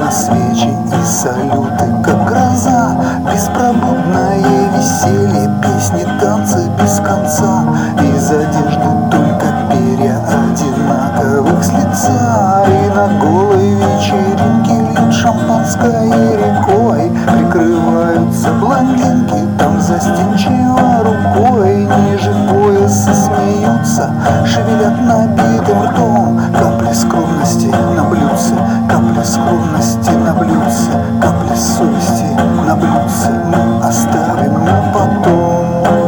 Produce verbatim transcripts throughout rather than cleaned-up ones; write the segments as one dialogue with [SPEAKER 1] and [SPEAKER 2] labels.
[SPEAKER 1] на свечи и салюты, как гроза. Беспробудное веселье, песни, танцы без конца. Из одежды только перья одинаковых с лица. И на голой вечеринке льют шампанское рекой. Прикрываются блондинки там застенчиво рукой. Ниже пояса смеются, шевелят набитым ртом. Капли скромности на блюдце, капли скромности на блюдце, капли совести на блюдце мы оставим на потом.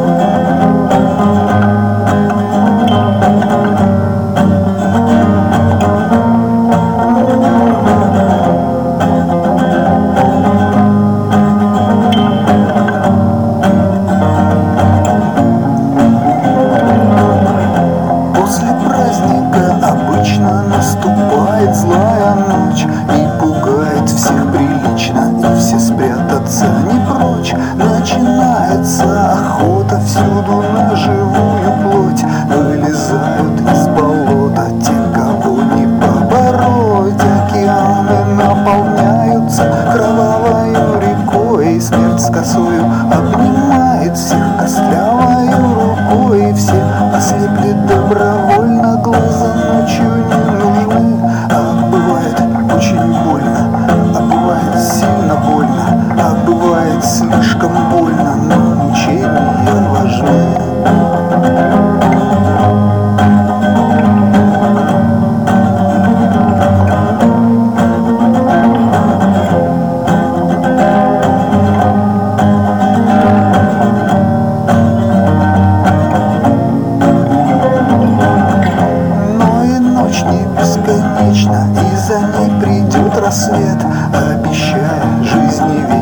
[SPEAKER 1] Обычно наступает злая ночь и пугает всех прилично, и все спрятаться не прочь. Начинается охота всюду на живую плоть. Вылезают из болота те, кого не побороть. Океаны наполняются кровавою рекой. Смерть с косою обнимает всех костлявою рукой. Все ослепли добровольно, глаза ночью не нужны. А бывает очень больно, а бывает сильно больно, а бывает слишком больно, но мучения важны. И за ней придет рассвет, обещая жизни вечность.